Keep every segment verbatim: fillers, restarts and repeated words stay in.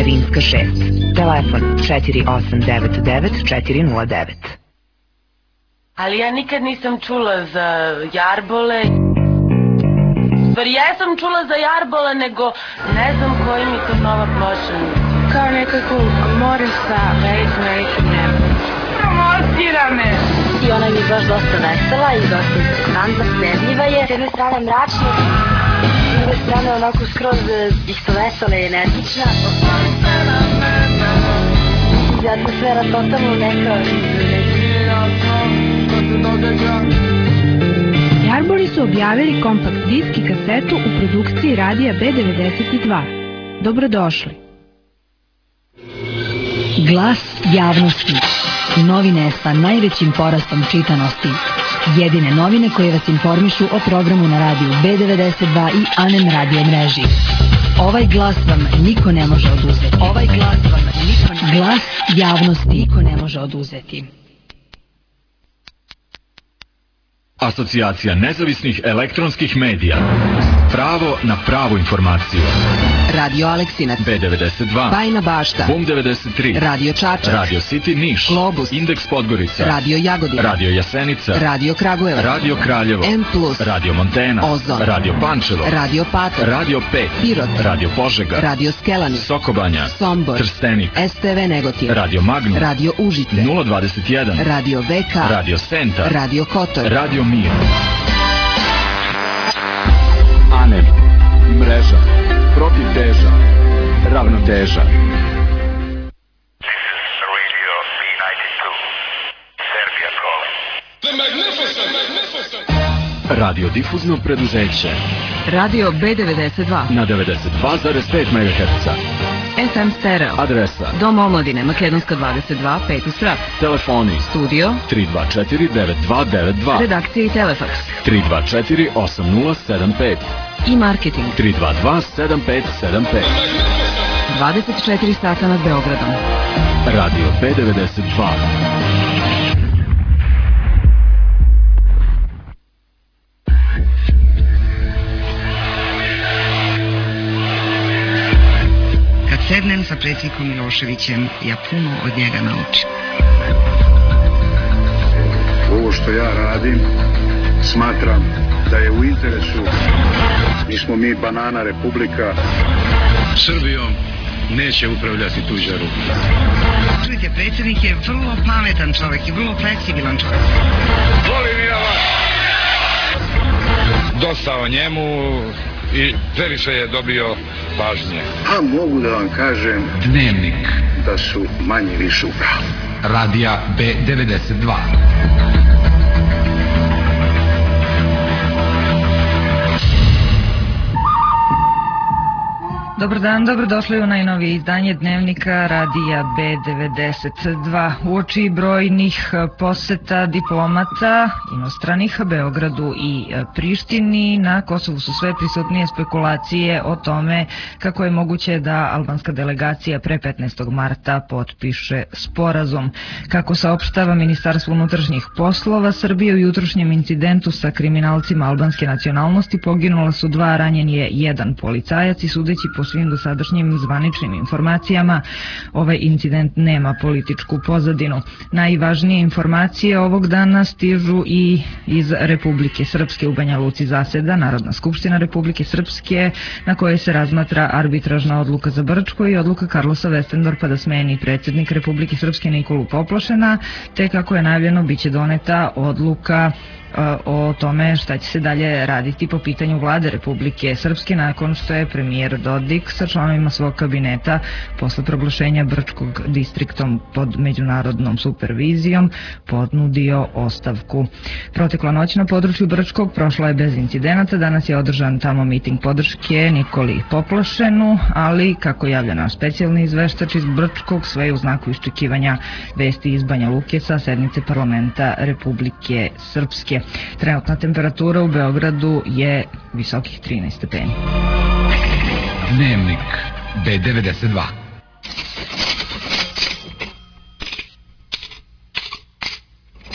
Rimska šest. Telefon četiri osam devet devet četiri nula devet. Ali ja nikad nisam čula za jarbole. Stvar, jesam čula za jarbole, nego ne znam koji mi to nova ploša. Kao nekako more sa velikim, velikim nebom. Promocira me! I ona mi je baš dosta vesela i dosta interesantna, snedljiva je. S jedne strane mračna, s druge strane onako skroz isto vesela i energična. I atmosfera totalno neka Jarboli su objavili kompakt disk i kasetu u produkciji radija B devedeset dva. Dobrodošli. Glas javnosti. Novine sa najvećim porastom čitanosti. Jedine novine koje vas informišu o programu na radiju B devedeset dva i A N E M radio mreži. Ovaj glas vam niko ne može oduzeti. Ovaj glas vam niko ne... Glas javnosti niko ne može oduzeti. Asocijacija nezavisnih elektronskih medija. Pravo na pravu informaciju. Radio Aleksinac, B devedeset dva, Bajina Bašta, Bum devedeset tri, Radio Čačak, Radio City Niš, Globus, Indeks Podgorica, Radio Jagodina, Radio Jasenica, Radio Kragujevac, Radio Kraljevo, M plus, Radio Montena, Ozon, Radio Pančevo, Radio Patak, Radio pet, Pirot, Radio Požega, Radio Skelani, Sokobanja, Sombor, Trstenik, S T V Negotin, Radio Magnum, Radio Užice, nula dvadeset jedan, Radio V K, Radio Senta, Radio Kotor, Radio Mir. A N E M, mreža, protiv teža, ravnoteža. Radiodifuzno preduzeće Radio B devedeset dva na devedeset dva zarez pet megaherca. F M stereo. Adresa Dom omladine, Makedonska dvadeset dva, peti sprat. Telefoni Studio tri dva četiri devet dva devet dva, redakcija i telefaks tri dva četiri osam nula sedam pet i marketing tri dva dva sedam pet sedam pet. dvadeset četiri sata nad Beogradom. Radio B devedeset dva. Kad sednem sa predsjednikom Miloševićem, ja puno od njega naučim. Ovo što ja radim, smatram da je u interesu. Mi smo mi banana republika. Srbijom neće upravljati tuđa ruka. Čujte, predsjednik je vrlo pametan čovjek i vrlo fleksibilan čovjek. Volim ja vas! Dosta o njemu i previše je dobio pažnje. A mogu da vam kažem Dnevnik da su manje više u pravu. Radija B devedeset dva. Dobar dan, dobrodošli u najnovije izdanje Dnevnika Radija B devedeset dva. Uoči brojnih poseta diplomata inostranih Beogradu i Prištini, na Kosovu su sve prisutnije spekulacije o tome kako je moguće da albanska delegacija pre petnaestog marta potpiše sporazum. Kako saopštava Ministarstvo unutrašnjih poslova Srbije, u jutrošnjem incidentu sa kriminalcima albanske nacionalnosti poginula su dva, ranjen je jedan policajac i sudeći po svim dosadašnjim zvaničnim informacijama, ovaj incident nema političku pozadinu. Najvažnije informacije ovog dana stižu i iz Republike Srpske. U Banja Luci zaseda Narodna skupština Republike Srpske, na kojoj se razmatra arbitražna odluka za Brčko i odluka Carlosa Westendorpa da smeni predsjednik Republike Srpske Nikolu Poplošena, te kako je najavljeno biće doneta odluka o tome šta će se dalje raditi po pitanju vlade Republike Srpske nakon što je premijer Dodik sa članovima svog kabineta posle proglašenja Brčkog distriktom pod međunarodnom supervizijom podnudio ostavku. Protekla noć na području Brčkog prošla je bez incidenata. Danas je održan tamo miting podrške Nikoli Poplošenu, ali kako javlja naš specijalni izveštač iz Brčkog, sve je u znaku iščekivanja vesti iz Banja Luke sa sednice parlamenta Republike Srpske. Trenutna temperatura u Beogradu je visokih trinaest stepeni. Dnevnik B devedeset dva.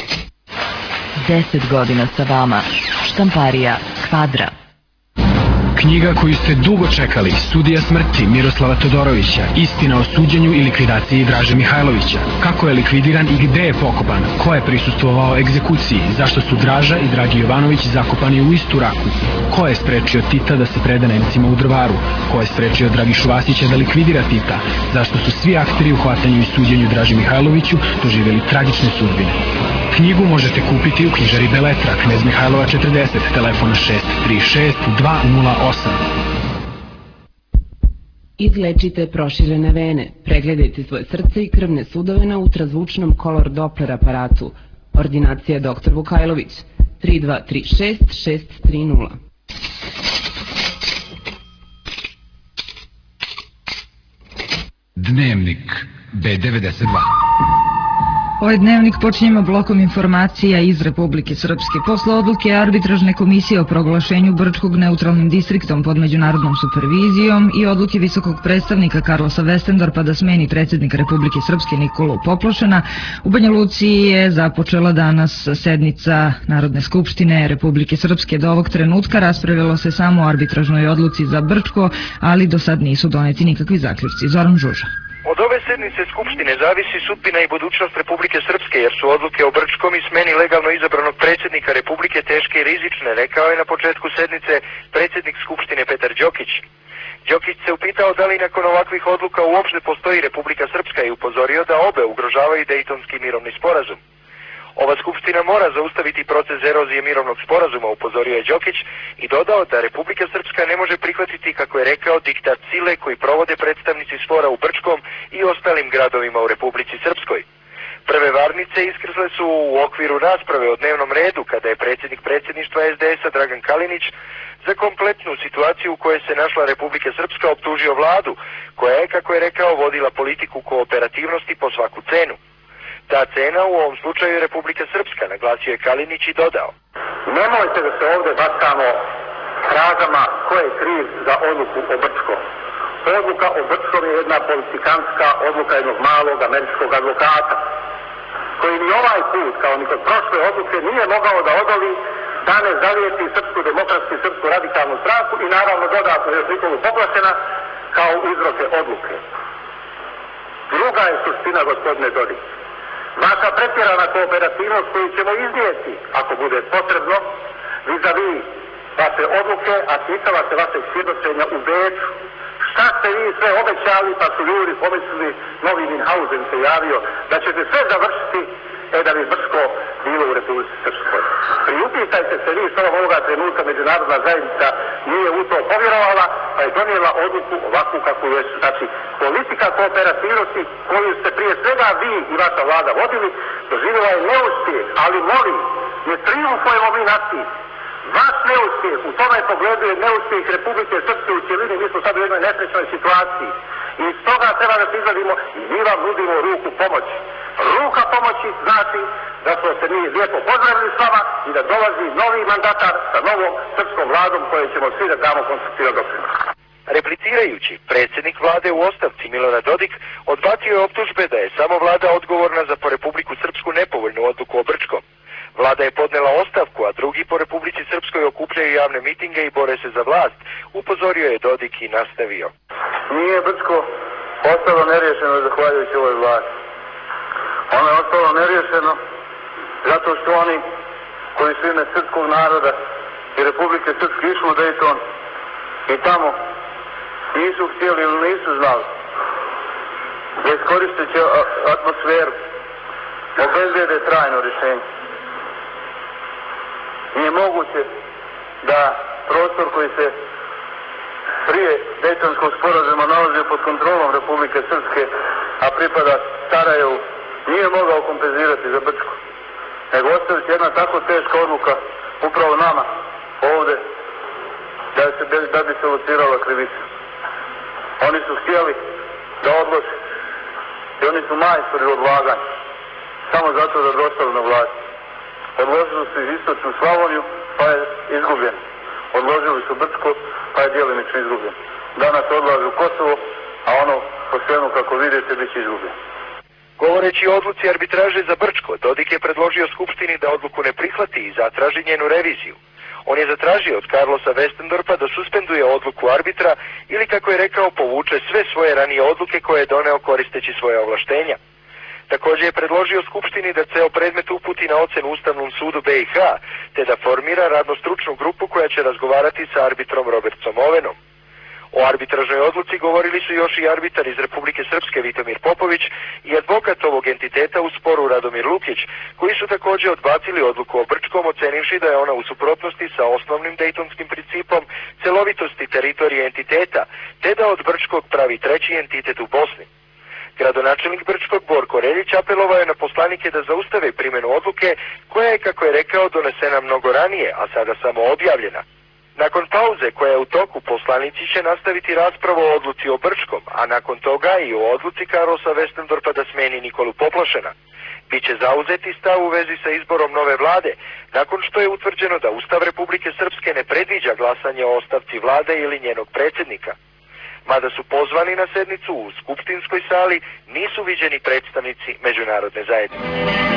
Deset godina sa vama. Štamparija Kvadra. Knjiga koju ste dugo čekali, Sudija smrti Miroslava Todorovića, istina o suđenju i likvidaciji Draže Mihajlovića. Kako je likvidiran i gde je pokopan, ko je prisustvovao egzekuciji, zašto su Draža i Dragi Jovanović zakopani u istu raku, ko je sprečio Tita da se preda Nemcima u Drvaru, ko je sprečio Dragišu Vasića da likvidira Tita, zašto su svi akteri u hvatanju i suđenju Draži Mihajloviću doživjeli tragične sudbine. Knjigu možete kupiti u knjižari Beletra, Knez Mihajlova četrdeset, telefon šest tri šest dva nula osam. Izlečite proširene vene, pregledajte svoje srce i krvne sudove na ultrazvučnom Color Doppler aparatu. Ordinacija doktor Vukajlović, tri dva tri šest šest tri nula. Dnevnik B devedeset dva. Ovaj dnevnik počinjemo blokom informacija iz Republike Srpske. Posle odluke arbitražne komisije o proglašenju Brčkog neutralnim distriktom pod međunarodnom supervizijom i odluke visokog predstavnika Karlosa Westendorpa da smeni predsjednika Republike Srpske Nikolu Poplošena, u Banja Luci je započela danas sednica Narodne skupštine Republike Srpske. Do ovog trenutka raspravilo se samo o arbitražnoj odluci za Brčko, ali do sad nisu doneti nikakvi zaključci. Zoran Žuža. Od ove sednice Skupštine zavisi sudbina i budućnost Republike Srpske, jer su odluke o Brčkom i smeni legalno izabranog predsjednika Republike teške i rizične, rekao je na početku sednice predsjednik Skupštine Petar Đokić. Đokić se upitao da li nakon ovakvih odluka uopšte postoji Republika Srpska i upozorio da obe ugrožavaju Dejtonski mirovni sporazum. Ova skupština mora zaustaviti proces erozije mirovnog sporazuma, upozorio je Đokić i dodao da Republika Srpska ne može prihvatiti, kako je rekao, diktat sile koji provode predstavnici Sfora u Brčkom i ostalim gradovima u Republici Srpskoj. Prve varnice iskrsle su u okviru rasprave o dnevnom redu kada je predsjednik predsjedništva es de esa Dragan Kalinić za kompletnu situaciju u kojoj se našla Republika Srpska optužio vladu, koja je, kako je rekao, vodila politiku kooperativnosti po svaku cenu. Ta cena u ovom slučaju je Republika Srpska, naglasio je Kalinić i dodao. Nemojte da se ovdje bacamo frazama ko je kriv za odluku o Brčkom. Odluka o Brčkom je jedna politikanska odluka jednog malog američkog advokata, koji ni ovaj put, kao ni kod prošle odluke, nije mogao da odoli da ne zavijeti Srpsku demokratsku i Srpsku radikalnu stranku i naravno dodatno još Nikolu Poplošena kao uzroke odluke. Druga je suština, gospodine Dodik. Vaša pretjerana kooperativnost koju ćemo iznijeti, ako bude potrebno, vis-a-vis vaše odluke, a ticala se vašeg svjedočenja u Beču. Šta ste vi sve obećali, pa su ljudi pomislili, novi Minhausen se javio, da ćete sve završiti, e da bi Brčko bilo u Republici Srpskoj. Priupitajte se vi što ovoga trenutka međunarodna zajednica nije u to povjerovala, pa je donijela odluku ovakvu kakvu jesu. Znači, politika kooperativnosti koju ste prije svega vi i vaša vlada vodili, doživjela je neuspjeh, ali molim, ne triumfujemo mi nad tim. Vaš neuspjeh u tome pogledu je neuspjeh Republike Srpske u cjelini, mi smo sad u jednoj nesrećnoj situaciji. I iz toga treba da se izvadimo i mi vam nudimo ruku pomoći. Ruka pomoći znači da smo se mi lijepo pozdravili s vama i da dolazi novi mandatar sa novom srpskom vladom koje ćemo svi da damo konstruktivan doprinos. Replicirajući, predsjednik vlade u ostavci Milorad Dodik odbacio je optužbe da je samo vlada odgovorna za po Republiku Srpsku nepovoljnu odluku o Brčkom. Vlada je podnela ostavku, a drugi po Republici Srpskoj okupljaju javne mitinge i bore se za vlast, upozorio je Dodik i nastavio. Nije Brčko ostalo neriješeno zahvaljujući ovoj vlasti. Ono je ostalo neriješeno zato što oni koji su ime srpskog naroda i Republike Srpske išli u Dejton i tamo nisu htjeli ili nisu znali da iskoristeći atmosferu obezbede trajno rješenje. Nije moguće da prostor koji se prije Dejtonskog sporazuma nalazio pod kontrolom Republike Srpske, a pripada Sarajevu, nije mogao kompenzirati za Brčko, nego ostaviti jedna tako teška odluka upravo nama ovdje da, se, da bi se locirala krivica. Oni su htjeli da odlože i oni su majstori odlaganja samo zato da dostali na vlast. Odložili su iz istočnu Slavoniju pa je izgubljen. Odložili su Brčko pa je djelimično izgubljen. Danas odlažu Kosovo, a ono po svemu kako vidite bit će izgubljen. Govoreći o odluci arbitraže za Brčko, Dodik je predložio Skupštini da odluku ne prihvati i zatraži njenu reviziju. On je zatražio od Carlosa Westendorpa da suspenduje odluku arbitra ili, kako je rekao, povuče sve svoje ranije odluke koje je doneo koristeći svoje ovlaštenja. Također je predložio Skupštini da ceo predmet uputi na ocenu Ustavnom sudu B i H, te da formira radno-stručnu grupu koja će razgovarati sa arbitrom Robertom Ovenom. O arbitražnoj odluci govorili su još i arbitar iz Republike Srpske Vitomir Popović i advokat ovog entiteta u sporu Radomir Lukić, koji su također odbacili odluku o Brčkom, ocenivši da je ona u suprotnosti sa osnovnim dejtonskim principom celovitosti teritorije entiteta, te da od Brčkog pravi treći entitet u Bosni. Gradonačelnik Brčkog Borko Reljić apelovao je na poslanike da zaustave primjenu odluke koja je, kako je rekao, donesena mnogo ranije, a sada samo objavljena. Nakon pauze koja je u toku, poslanici će nastaviti raspravu o odluci o Brčkom, a nakon toga i o odluci Carlosa Westendorpa da smeni Nikolu Poplašena. Biće zauzeti stav u vezi sa izborom nove vlade, nakon što je utvrđeno da Ustav Republike Srpske ne predviđa glasanje o ostavci vlade ili njenog predsjednika. Mada su pozvani na sednicu u skupštinskoj sali, nisu viđeni predstavnici međunarodne zajednice.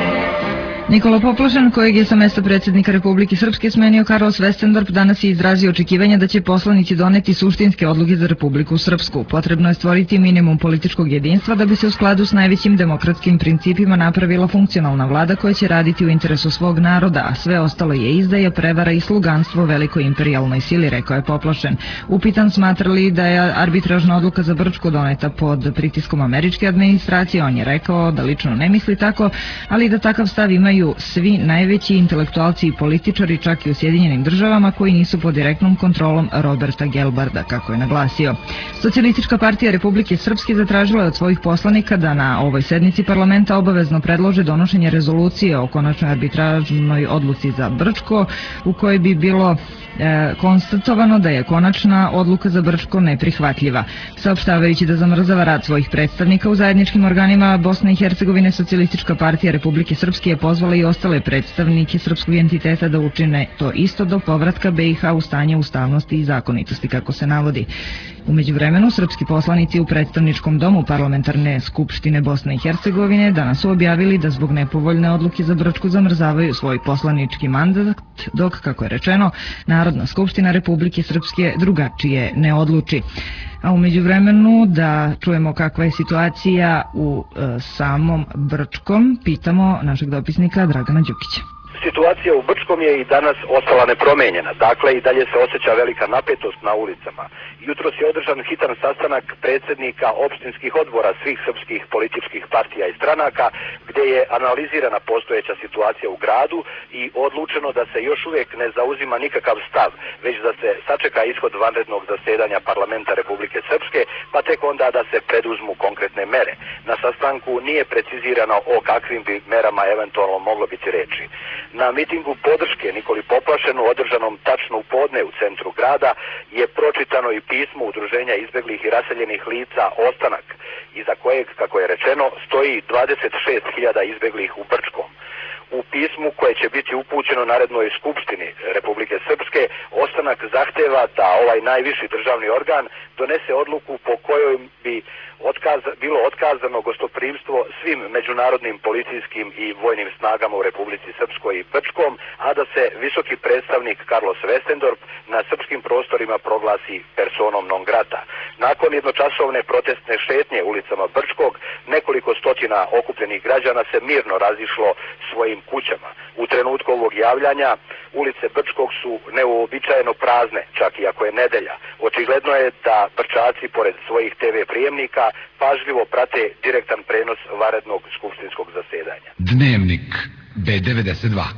Nikola Poplašen, kojeg je sa mesta predsjednika Republike Srpske smenio Carlos Westendorp, danas je izrazio očekivanja da će poslanici doneti suštinske odluke za Republiku Srpsku. Potrebno je stvoriti minimum političkog jedinstva da bi se u skladu s najvećim demokratskim principima napravila funkcionalna vlada koja će raditi u interesu svog naroda, a sve ostalo je izdaja, prevara i sluganstvo velikoj imperijalnoj sili, rekao je Poplašen. Upitan smatra li da je arbitražna odluka za Brčko doneta pod pritiskom američke administracije, on je rekao da lično ne misli tako, ali da takav stav imaju svi najveći intelektualci i političari, čak i u Sjedinjenim državama, koji nisu pod direktnom kontrolom Roberta Gelbarda, kako je naglasio. Socijalistička partija Republike Srpske zatražila je od svojih poslanika da na ovoj sednici parlamenta obavezno predlože donošenje rezolucije o konačnoj arbitražnoj odluci za Brčko, u kojoj bi bilo e, konstatovano da je konačna odluka za Brčko neprihvatljiva. Saopštavajući da zamrzava rad svojih predstavnika u zajedničkim organima Bosne i Hercegovine, Socijalistička partija Republike Srpske je pozvala i ostale predstavnike srpskog entiteta da učine to isto do povratka B i H u stanje ustavnosti i zakonitosti, kako se navodi. U međuvremenu, srpski poslanici u predstavničkom domu Parlamentarne skupštine Bosne i Hercegovine danas su objavili da zbog nepovoljne odluke za Brčku zamrzavaju svoj poslanički mandat, dok, kako je rečeno, Narodna skupština Republike Srpske drugačije ne odluči. A u međuvremenu da čujemo kakva je situacija u e, samom Brčkom, pitamo našeg dopisnika Dragana Đukića. Situacija u Brčkom je i danas ostala nepromenjena, dakle i dalje se osjeća velika napetost na ulicama. Jutros je održan hitan sastanak predsjednika opštinskih odbora svih srpskih političkih partija i stranaka, gdje je analizirana postojeća situacija u gradu i odlučeno da se još uvijek ne zauzima nikakav stav, već da se sačeka ishod vanrednog zasedanja parlamenta Republike Srpske, pa tek onda da se preduzmu konkretne mere. Na sastanku nije precizirano o kakvim bi merama eventualno moglo biti reči. Na mitingu podrške Nikoli Poplašenu, održanom tačno u podne u centru grada, je pročitano i pismo Udruženja izbeglih i raseljenih lica Ostanak, iza kojeg, kako je rečeno, stoji dvadeset šest hiljada izbeglih u Brčkom. U pismu koje će biti upućeno Narodnoj skupštini Republike Srpske, Ostanak zahteva da ovaj najviši državni organ donese odluku po kojoj bi otkaz, bilo otkazano gostoprimstvo svim međunarodnim policijskim i vojnim snagama u Republici Srpskoj i Brčkom, a da se visoki predstavnik Carlos Westendorp na srpskim prostorima proglasi personom non grata. Nakon jednočasovne protestne šetnje ulicama Brčkog, nekoliko stotina okupljenih građana se mirno razišlo svojim kućama. U trenutku ovog javljanja ulice Brčkog su neuobičajeno prazne, čak i ako je nedelja. Očigledno je da Brčaci, pored svojih te ve prijemnika, pažljivo prate direktan prenos vanrednog skupštinskog zasedanja. Dnevnik be devedeset dva.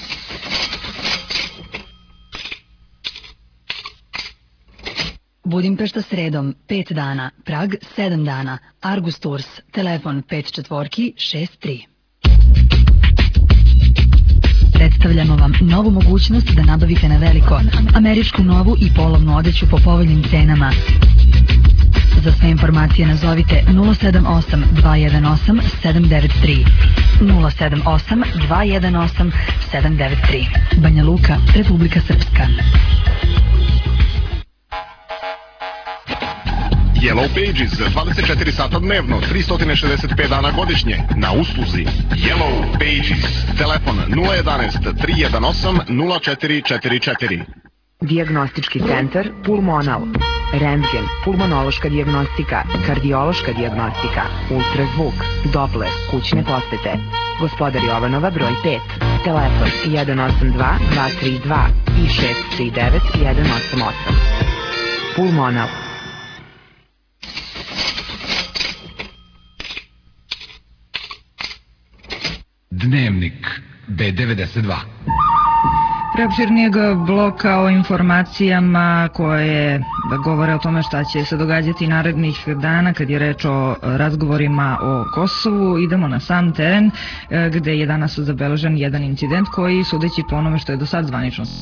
Budimpešta sredom pet dana, Prag sedam dana, Argus Tours, telefon pet četvorki šest tri. Predstavljamo vam novu mogućnost da nabavite na veliko američku novu i polovnu odeću po povoljnim cenama. Za sve informacije nazovite nula sedam osam dva jedan osam sedam devet tri. nula sedam osam dva jedan osam sedam devet tri. Banja Luka, Republika Srpska. Yellow Pages, dvadeset četiri sata dnevno, tristo šezdeset pet dana godišnje. Na usluzi Yellow Pages. Telefon nula jedanaest tri jedan osam nula četiri četiri četiri. Dijagnostički centar Pulmonal. Rentgen, pulmonološka dijagnostika, kardiološka dijagnostika, ultrazvuk, Doppler, kućne posete. Gospodar Jovanova, broj pet. Telefon jedan osam dva dva tri dva i šest tri devet jedan osam osam. Pulmonal. Dnevnik B devedeset dva. Preopširnijeg bloka o informacijama koje govore o tome šta će se događati narednih dana kad je reč o razgovorima o Kosovu. Idemo na sam teren gde je danas zabeležen jedan incident koji, sudeći po onome što je do sad zvanično